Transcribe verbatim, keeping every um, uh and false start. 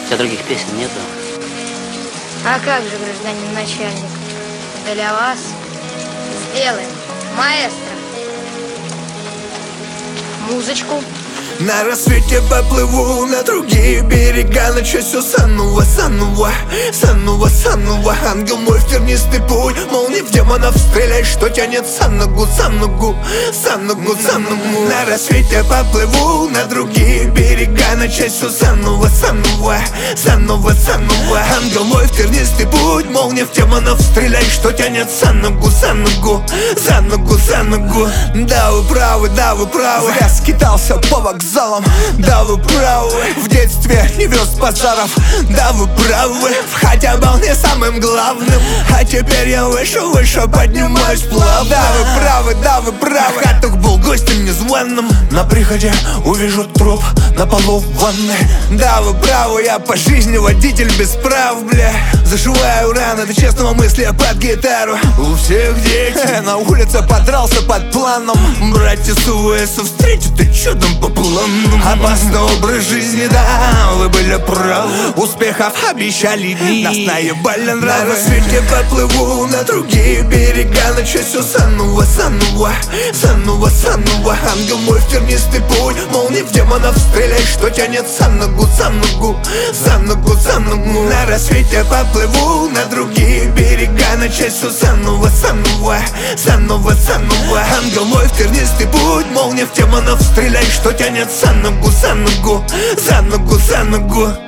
У тебя других песен нету? А как же, гражданин начальник? Для вас сделаем, маэстро, музычку. На рассвете поплыву на другие берега, ночью все санува, санува, санува, санува. Ангел мой в тернистый путь, молнии в демонов стреляй, что тянет за ногу, за ногу, за ногу, за ногу. На рассвете поплыву на другие берега, ночью все санува, санува, санува, санува. Ангел мой в тернистый путь, молнии в демонов стреляй, что тянет за ногу, за ногу, за ногу, за ногу. Да вы правы, да вы правы, я скитался по вокзалам. Да вы правы, в детстве не вез пожаров. Да вы правы, хотя был не самым главным. А теперь я выше, выше поднимаюсь плавно. Да вы правы, да вы правы, Хатук был гостем незваным. На приходе увижу труп на полу в ванной. Да вы правы, я по жизни водитель без прав, бля. Зашиваю раны до честного мысли под гитару. У всех дети, на улице подрался под планом. Братья с УВС встречу, ты чё там по плану? Опасный образ жизни, да, вы были правы. Успехов обещали дни, нас наебали нравы. На рассвете поплыву на другие берега, ночью все санува, санува, санува, санува. Ангел мой в тернистый путь, молнии в демонов стреляй, что тянет за ногу, за ногу, за ногу, за ногу. На рассвете поплыву на другие берега, ночью все санува, санува, санува, санува. Ангел мой в тернистый путь, молнии в демонов стреляй, что тянет за ногу, за ногу, за ногу, за ногу.